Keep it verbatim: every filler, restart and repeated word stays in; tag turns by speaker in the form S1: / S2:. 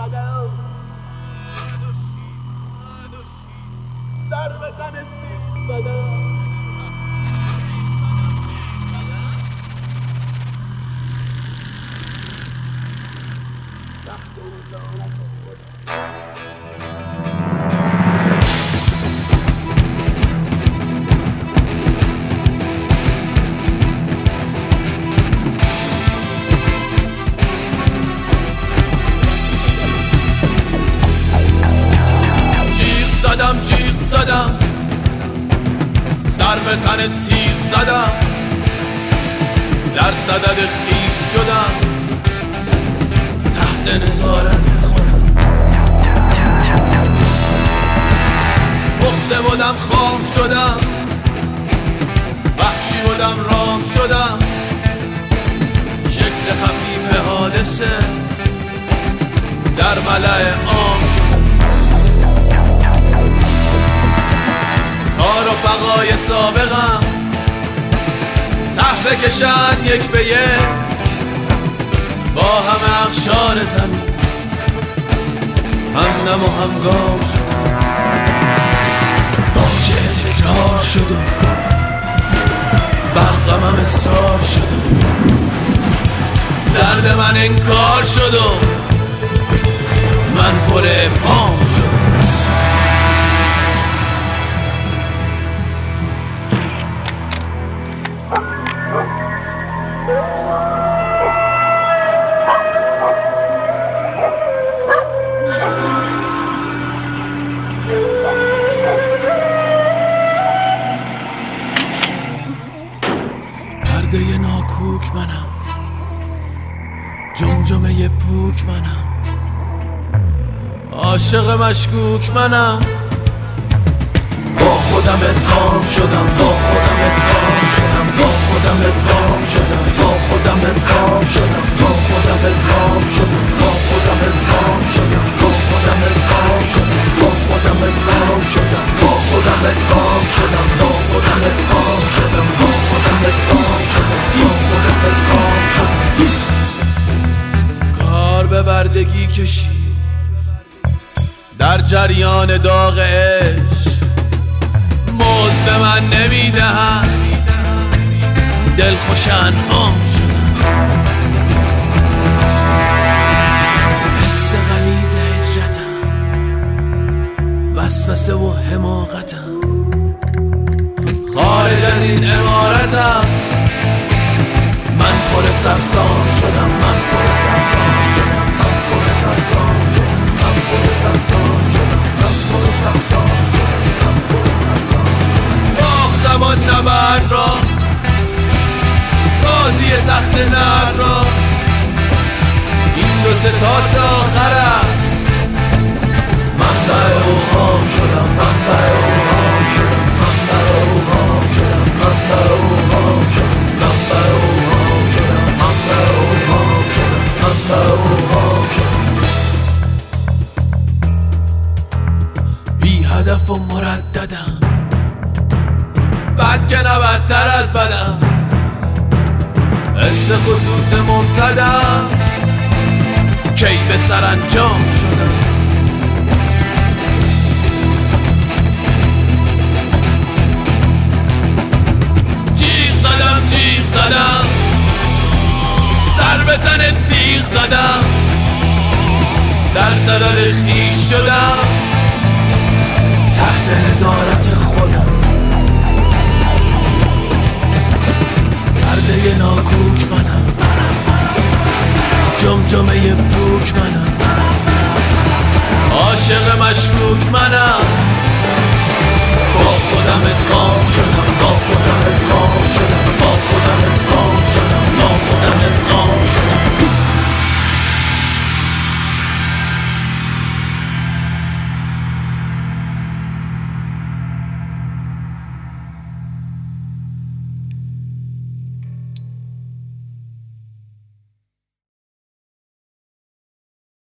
S1: زدم، سر به تن تیغ زدم. تحت وزارت
S2: جیغ زدم، سر به تن تیغ زدم، در صدد خیش شدم، تحت نظارت خودم پخته بودم خام شدم، وحشی بودم رام شدم، شکل خفیف حادثه در ملأ عام شدم، تار و فقای سابقم ته بکشن یک به یک با همه اقشار زمین، هم نم و هم گام شدم، واجه تکرار شدم، برقمم اصرار شدم، درد من انکار شدم، من پر ابهام شدم. پرده ناکوک منم، جمجمه پوک منم، عاشق مشکوک منم، با خودم ادغام شدم، با خودم ادغام شدم، با خودم ادغام شدم، با خودم ادغام شدم، با خودم ادغام شدم، با خودم ادغام شدم، با خودم ادغام شدم، با خودم ادغام شدم، با خودم ادغام شدم، با خودم ادغام شدم، با خودم ادغام شدم، با خودم ادغام شدم. کار به بردگی کشید در جریان داغ عشق، مزد من نمیدهن، دل خوش انعام شدم، حس غلیظ هجرتم، وسوسه و حماقتم، خارج از این عمارتم، من پر سرسام شدم، من پر سرسام شدم، من پر سرسام شدم، من پر سرسام شدم، من پر سرسام شدم، من پر سرسام شدم. باختم آن نبرد را، بازی تخت نرد را، این دو سه تاس آخر است، منبع اوهام شدم، منبع اوهام شدم، منبع اوهام شدم، منبع اوهام شدم، منبع اوهام شدم، منبع اوهام شدم، منبع اوهام شدم. بی هدف و مرددم، بد که نه بدتر از بدم، حس خطوط ممتدم، کی به سرانجام شدم. جیغ زدم، جیغ زدم، سر به تن تیغ زدم، در صدد خیش شدم، تحت نظارت خودم، پرده ناکوک منم، جمجمه پوک منم، عاشق مشکوک منم، با خودم ادغام شدم، با خودم ادغام شدم، با خودم ادغام شدم، با خودم ادغام شدم،